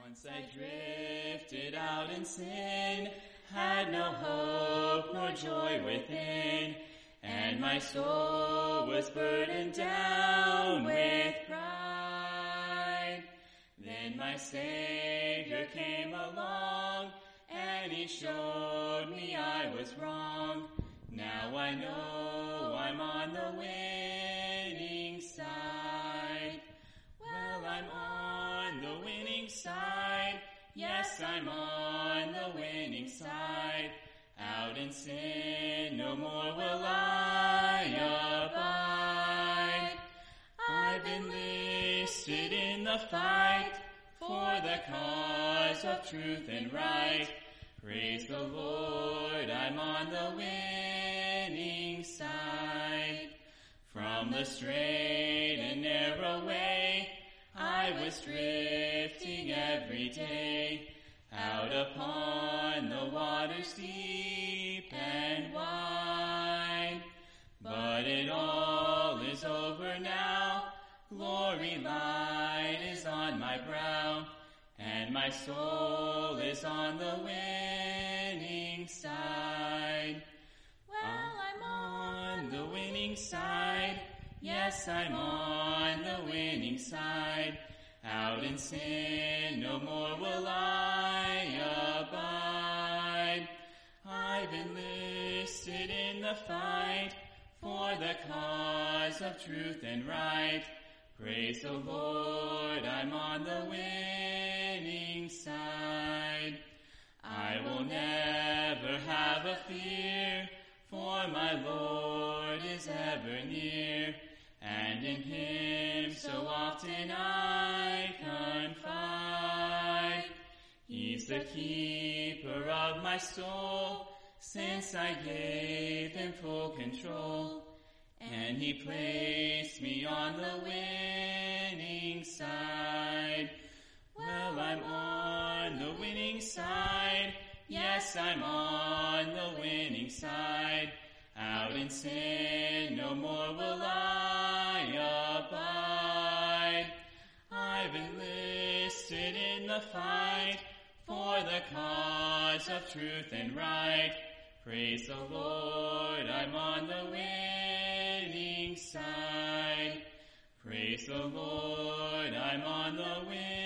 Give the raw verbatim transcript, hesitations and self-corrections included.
Once I drifted out in sin, had no hope nor joy within, and my soul was burdened down with pride. Then my Savior came along, and he showed me I was wrong. Now I know I'm on the winning side. Well, I'm on the winning side. Yes, I'm on the winning side. Out in sin no more will I abide. I've enlisted in the fight for the cause of truth and right. Praise the Lord, I'm on the winning side. From the straight and narrow way I was drifting every day, out upon the waters deep and wide. But it all is over now, glory light is on my brow, and my soul is on the winning side. Well, I'm on the winning side. Yes, I'm on the winning side. Out in sin no more will I abide. I've enlisted in the fight for the cause of truth and right. Praise the Lord, I'm on the winning side. I will never have a fear, for my Lord is ever near, and in him so often I confide. He's the keeper of my soul, since I gave him full control, and he placed me on the winning side. Well, I'm on the winning side. Yes, I'm on the winning side. Out in sin no more will I abide. I've enlisted in the fight for the cause of truth and right. Praise the Lord, I'm on the winning side. Praise the Lord, I'm on the winning